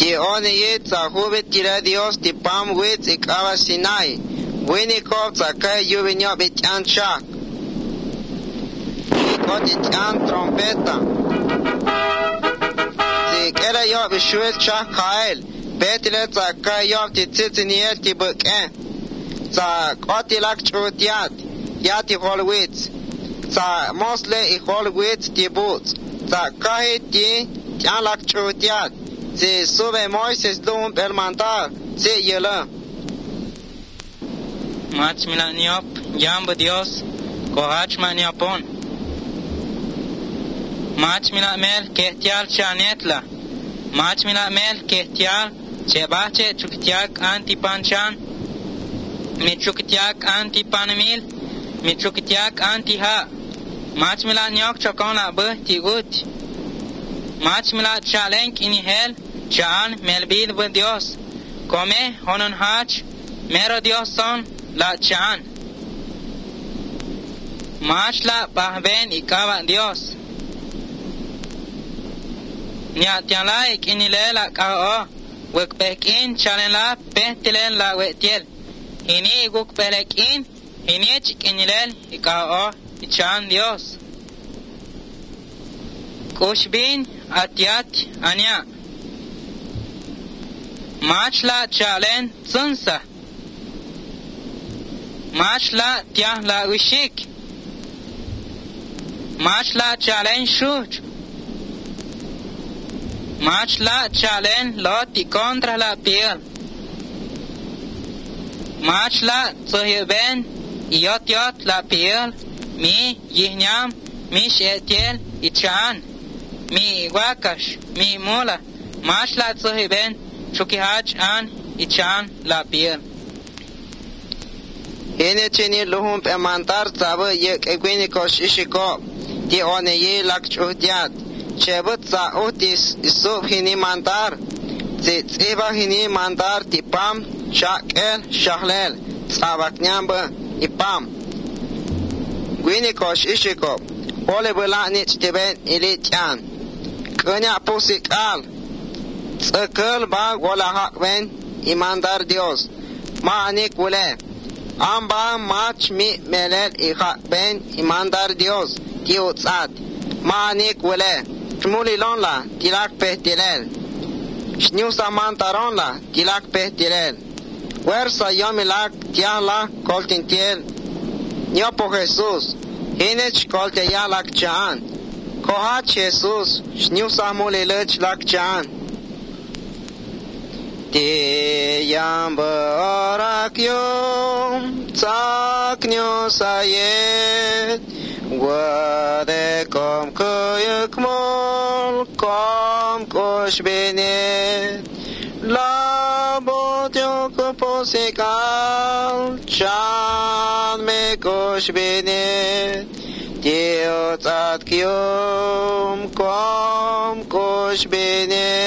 Ti one yet sa hubet tira Dios ti pam wet ikava Sinai. Wini kov sa kay yuvinyo bityan shak. Ikot ityan trompeta. Zikera yo bishuet shak kael. Betlet sa kay yo ti tzitziniyel ti buken. Sa kotilak chutiat. Yati holwitz. Sa mosle I holwitz ti boots. Sa kahit ti tianlak chutiat. Se sube Moises lump el mantar. Se yela. Mach milaniop, jambo Dios, kohach maniopon. Mach milamel kehtial chanetla. Mach milamel kehtial chebache chuktiak antipanchan. Michuktiak antipanamil. Michuktiak antiha. Mach milaniok chokona beh tigut. Mach milat chalenk inihel chan melbil bu Dios. Come honon hach mero Dios son la chan. Mach la bahben ikawa Dios. Nyatian la ikinile la kao. Wekpekin chalen la pehtilen la wetiel. Hini gukpelekin hini chikinilel ikao ichan Dios. Kushbin atiat anya. Mach la chalen tsunsa. Mach la tiah la wishik. Mach la chalen shuch. Mach la chalen loti contra la piel. Mach la tsohiben yot la piel. Mi yihnyam mi shetiel ichan. Mi wakash mi mula. Mach la tsohiben chukihach an ichan la piel. Hene chini luhum pe mantar tsabu yek egwini kosh ishiko. Ti one ye lak chuhtiat. Chebut sa utis isub hini mantar. Tsiba hini mantar ti pam shakel shahlel. Tsabak nyamba ipam. Gwini kosh ishiko. Ole bula nich tiben ilit yan. Kanya pusik al. Tsakal ba gola hakben imandar Dios. Ma anik wule. Amba mach mi melel ikhak ben imandar Dios ti utsat. Ma anik wule. Shmuli lon la tilak pehtilel. Shniusa mantaron la tilak pehtilel. Wersa yomilak tian la koltintiel. Nyopo Jesus. Hinech kolte ya lak chaan. Kohach Jesus. Shniusa muli lech lak chaan. Ti yamba orak yom tsaknyo sayet. Wade kom kuyuk mol kom kosh benet. Labot yok posikal chan me kosh benet. Ti otat kyom kom kosh benet.